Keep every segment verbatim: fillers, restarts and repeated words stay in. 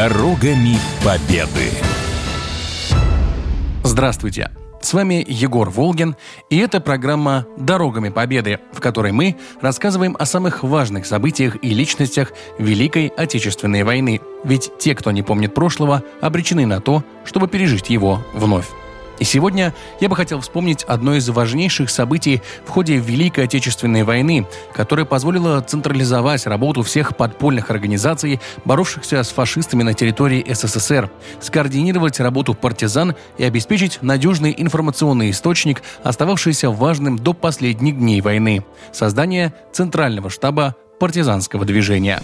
Дорогами Победы. Здравствуйте! С вами Егор Волгин, и это программа «Дорогами Победы», в которой мы рассказываем о самых важных событиях и личностях Великой Отечественной войны. Ведь те, кто не помнит прошлого, обречены на то, чтобы пережить его вновь. И сегодня я бы хотел вспомнить одно из важнейших событий в ходе Великой Отечественной войны, которое позволило централизовать работу всех подпольных организаций, боровшихся с фашистами на территории СССР, скоординировать работу партизан и обеспечить надежный информационный источник, остававшийся важным до последних дней войны – создание Центрального штаба партизанского движения.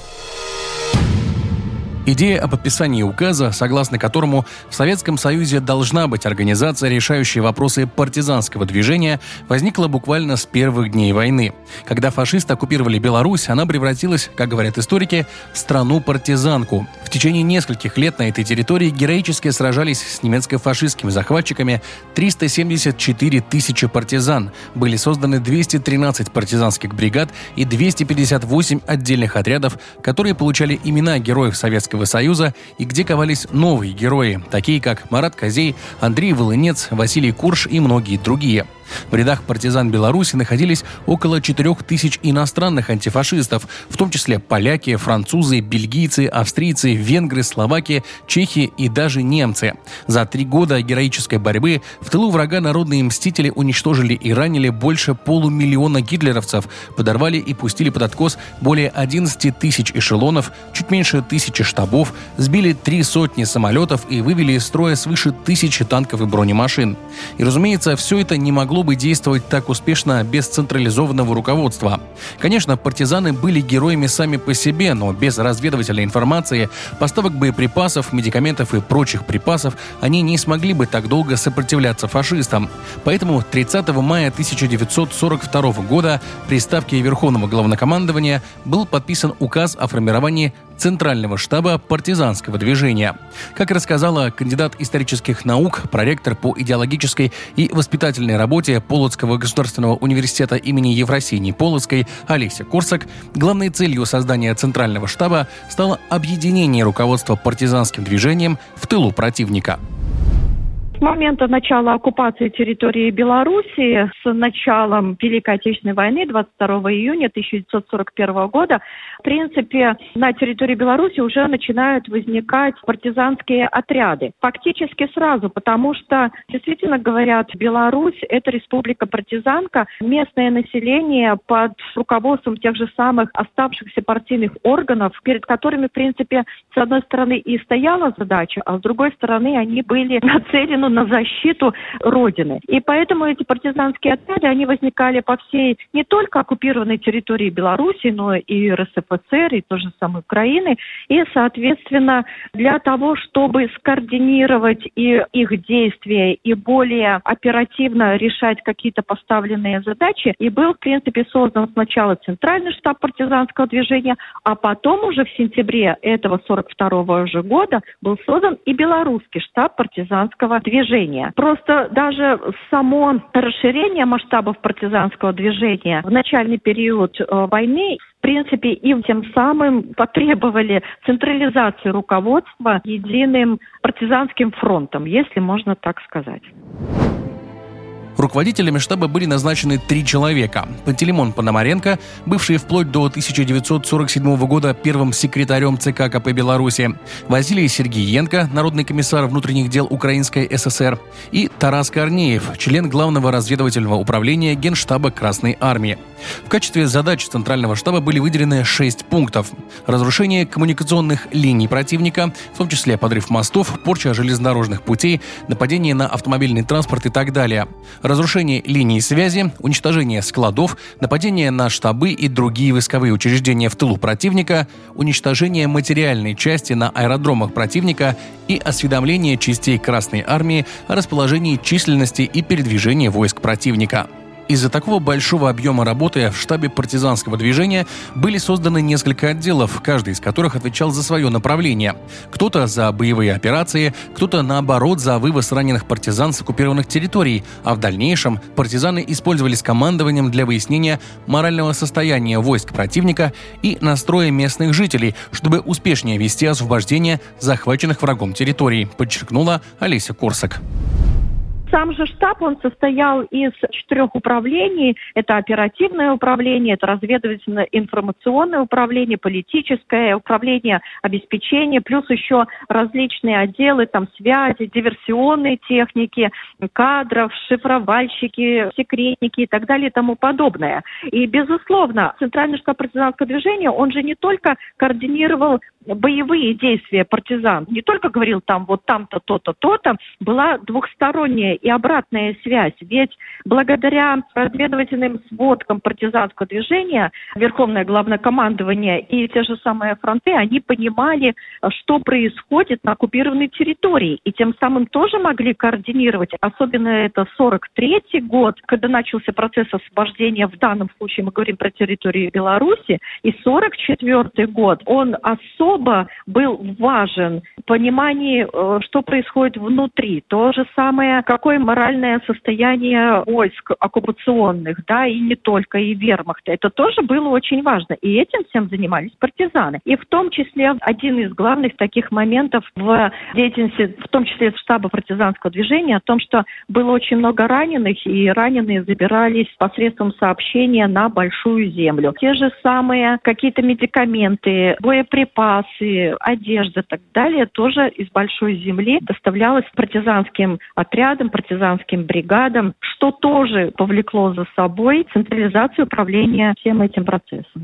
Идея о подписании указа, согласно которому в Советском Союзе должна быть организация, решающая вопросы партизанского движения, возникла буквально с первых дней войны. Когда фашисты оккупировали Беларусь, она превратилась, как говорят историки, в страну-партизанку. В течение нескольких лет на этой территории героически сражались с немецко-фашистскими захватчиками триста семьдесят четыре тысячи партизан. Были созданы двести тринадцать партизанских бригад и двести пятьдесят восемь отдельных отрядов, которые получали имена героев Советского Союза и где ковались новые герои, такие как Марат Козей, Андрей Волынец, Василий Курш и многие другие. В рядах партизан Беларуси находились около четырех тысяч иностранных антифашистов, в том числе поляки, французы, бельгийцы, австрийцы, венгры, словаки, чехи и даже немцы. За три года героической борьбы в тылу врага народные мстители уничтожили и ранили больше полумиллиона гитлеровцев, подорвали и пустили под откос более одиннадцати тысяч эшелонов, чуть меньше тысячи штабов, сбили три сотни самолетов и вывели из строя свыше тысячи танков и бронемашин. И, разумеется, все это не могло бы действовать так успешно без централизованного руководства. Конечно, партизаны были героями сами по себе, но без разведывательной информации, поставок боеприпасов, медикаментов и прочих припасов они не смогли бы так долго сопротивляться фашистам. Поэтому тридцатого мая тысяча девятьсот сорок второго года при Ставке Верховного Главнокомандования был подписан указ о формировании Центрального штаба партизанского движения. Как рассказала кандидат исторических наук, проректор по идеологической и воспитательной работе Полоцкого государственного университета имени Ефросинии Полоцкой Олеся Корсак, главной целью создания Центрального штаба стало объединение руководства партизанским движением в тылу противника. С момента начала оккупации территории Беларуси, с началом Великой Отечественной войны двадцать второго июня тысяча девятьсот сорок первого года, в принципе, на территории Беларуси уже начинают возникать партизанские отряды. Фактически сразу, потому что, действительно говорят, Беларусь – это республика-партизанка, местное население под руководством тех же самых оставшихся партийных органов, перед которыми, в принципе, с одной стороны и стояла задача, а с другой стороны они были нацелены на защиту Родины. И поэтому эти партизанские отряды, они возникали по всей не только оккупированной территории Беларуси, но и РСФСР, и той же самой Украины. И, соответственно, для того, чтобы скоординировать и их действия и более оперативно решать какие-то поставленные задачи, и был, в принципе, создан сначала Центральный штаб партизанского движения, а потом уже в сентябре этого сорок второго же года был создан и Белорусский штаб партизанского движения. Движения. Просто даже само расширение масштабов партизанского движения в начальный период э, войны, в принципе, им тем самым потребовали централизации руководства единым партизанским фронтом, если можно так сказать. Руководителями штаба были назначены три человека. Пантелеймон Пономаренко, бывший вплоть до тысяча девятьсот сорок седьмого года первым секретарем ЦК КП Беларуси, Василий Сергиенко, народный комиссар внутренних дел Украинской ССР, и Тарас Корнеев, член Главного разведывательного управления Генштаба Красной Армии. В качестве задач Центрального штаба были выделены шесть пунктов. Разрушение коммуникационных линий противника, в том числе подрыв мостов, порча железнодорожных путей, нападение на автомобильный транспорт и так далее. Разрушение линий связи, уничтожение складов, нападение на штабы и другие войсковые учреждения в тылу противника, уничтожение материальной части на аэродромах противника и осведомление частей Красной Армии о расположении, численности и передвижении войск противника. Из-за такого большого объема работы в штабе партизанского движения были созданы несколько отделов, каждый из которых отвечал за свое направление. Кто-то за боевые операции, кто-то, наоборот, за вывоз раненых партизан с оккупированных территорий, а в дальнейшем партизаны использовались командованием для выяснения морального состояния войск противника и настроя местных жителей, чтобы успешнее вести освобождение захваченных врагом территорий, подчеркнула Олеся Корсак. Сам же штаб, он состоял из четырех управлений. Это оперативное управление, это разведывательно-информационное управление, политическое управление обеспечения, плюс еще различные отделы, там связи, диверсионные техники, кадров, шифровальщики, секретники и так далее и тому подобное. И, безусловно, Центральный штаб партизанского движения, он же не только координировал боевые действия партизан, не только говорил там вот там-то, то-то, то-то, была двухсторонняя и обратная связь. Ведь благодаря разведывательным сводкам партизанского движения Верховное Главнокомандование и те же самые фронты, они понимали, что происходит на оккупированной территории. И тем самым тоже могли координировать. Особенно это сорок третий год, когда начался процесс освобождения, в данном случае мы говорим про территорию Беларуси, и сорок четвёртый год, он особо был важен в понимании, что происходит внутри. То же самое, какое моральное состояние войск оккупационных, да, и не только, и вермахта. Это тоже было очень важно. И этим всем занимались партизаны. И в том числе один из главных таких моментов в деятельности, в том числе штаба партизанского движения, о том, что было очень много раненых, и раненые забирались посредством сообщения на Большую Землю. Те же самые какие-то медикаменты, боеприпасы, одежда и так далее тоже из Большой Земли доставлялось партизанским отрядам, партизанским бригадам, что тоже повлекло за собой централизацию управления всем этим процессом.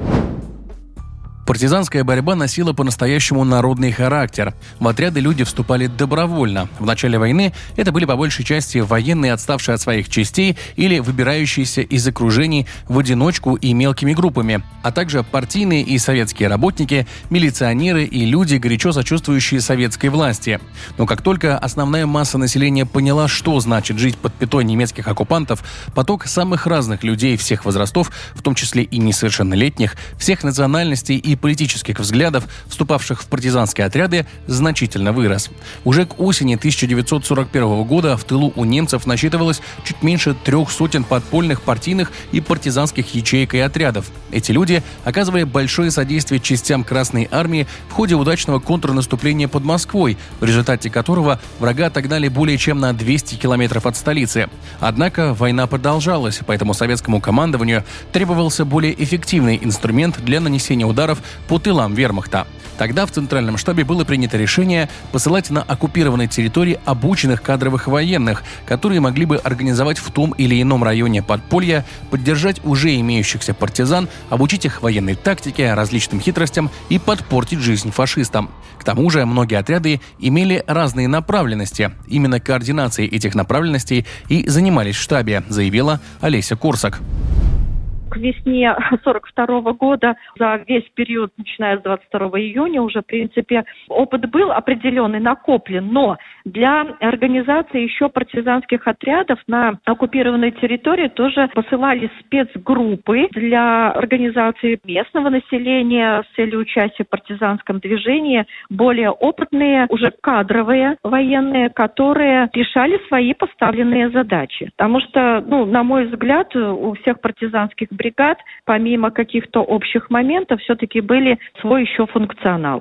Партизанская борьба носила по-настоящему народный характер. В отряды люди вступали добровольно. В начале войны это были по большей части военные, отставшие от своих частей или выбирающиеся из окружений в одиночку и мелкими группами, а также партийные и советские работники, милиционеры и люди, горячо сочувствующие советской власти. Но как только основная масса населения поняла, что значит жить под пятой немецких оккупантов, поток самых разных людей всех возрастов, в том числе и несовершеннолетних, всех национальностей и политических взглядов, вступавших в партизанские отряды, значительно вырос. Уже к осени тысяча девятьсот сорок первого года в тылу у немцев насчитывалось чуть меньше трех сотен подпольных партийных и партизанских ячеек и отрядов. Эти люди оказывали большое содействие частям Красной Армии в ходе удачного контрнаступления под Москвой, в результате которого врага отогнали более чем на двести километров от столицы. Однако война продолжалась, поэтому советскому командованию требовался более эффективный инструмент для нанесения ударов по тылам вермахта. Тогда в Центральном штабе было принято решение посылать на оккупированные территории обученных кадровых военных, которые могли бы организовать в том или ином районе подполья, поддержать уже имеющихся партизан, обучить их военной тактике, различным хитростям и подпортить жизнь фашистам. К тому же многие отряды имели разные направленности. Именно координацией этих направленностей и занимались в штабе, заявила Олеся Корсак. К весне сорок второго года, за весь период, начиная с двадцать второго июня, уже, в принципе, опыт был определенный, накоплен, но для организации еще партизанских отрядов на оккупированной территории тоже посылались спецгруппы для организации местного населения с целью участия в партизанском движении, более опытные, уже кадровые военные, которые решали свои поставленные задачи. Потому что, ну, на мой взгляд, у всех партизанских бригад, помимо каких-то общих моментов, все-таки были свой еще функционал.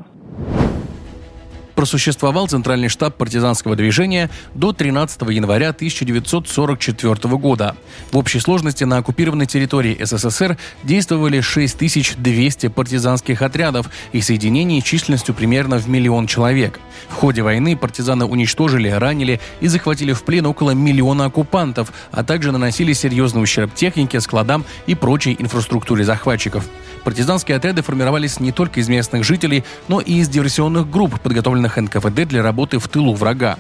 Просуществовал Центральный штаб партизанского движения до тринадцатого января тысяча девятьсот сорок четвёртого года. В общей сложности на оккупированной территории СССР действовали шесть тысяч двести партизанских отрядов и соединений численностью примерно в миллион человек. В ходе войны партизаны уничтожили, ранили и захватили в плен около миллиона оккупантов, а также наносили серьезный ущерб технике, складам и прочей инфраструктуре захватчиков. Партизанские отряды формировались не только из местных жителей, но и из диверсионных групп, подготовленных эн ка вэ дэ для работы в тылу врага. В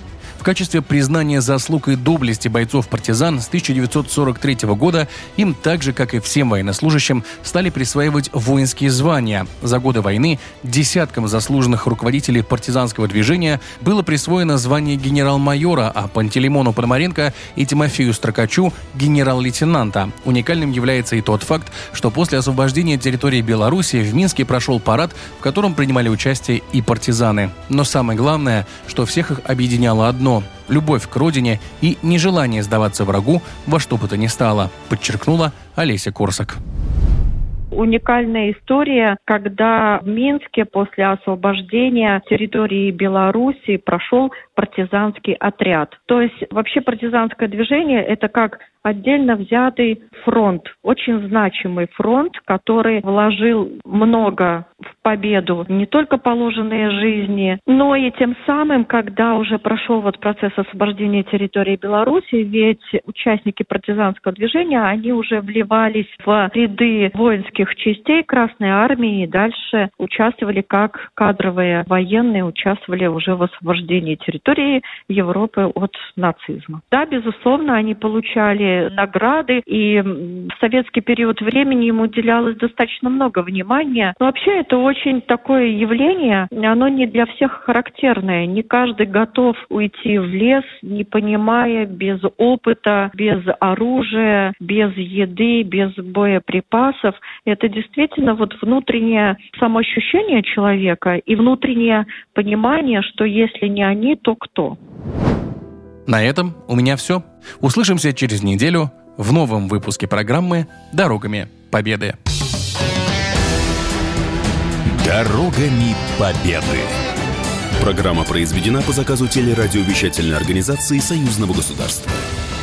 качестве признания заслуг и доблести бойцов-партизан с тысяча девятьсот сорок третьего года им так же, как и всем военнослужащим, стали присваивать воинские звания. За годы войны десяткам заслуженных руководителей партизанского движения было присвоено звание генерал-майора, а Пантелеймону Пономаренко и Тимофею Строкачу – генерал-лейтенанта. Уникальным является и тот факт, что после освобождения территории Беларуси в Минске прошел парад, в котором принимали участие и партизаны. Но самое главное, что всех их объединяло одно – любовь к родине и нежелание сдаваться врагу во что бы то ни стало, подчеркнула Олеся Корсак. Уникальная история, когда в Минске после освобождения территории Беларуси прошел партизанский отряд. То есть вообще партизанское движение – это как отдельно взятый фронт, очень значимый фронт, который вложил много в победу не только положенные жизни, но и тем самым, когда уже прошел вот процесс освобождения территории Беларуси, ведь участники партизанского движения, они уже вливались в ряды воинских частей Красной Армии и дальше участвовали как кадровые военные, участвовали уже в освобождении территории Европы от нацизма. Да, безусловно, они получали награды, и в советский период времени ему уделялось достаточно много внимания. Но вообще это очень такое явление, оно не для всех характерное. Не каждый готов уйти в лес, не понимая, без опыта, без оружия, без еды, без боеприпасов. Это действительно вот внутреннее самоощущение человека и внутреннее понимание, что если не они, то кто? На этом у меня все. Услышимся через неделю в новом выпуске программы «Дорогами Победы». Дорогами Победы. Программа произведена по заказу телерадиовещательной организации Союзного государства.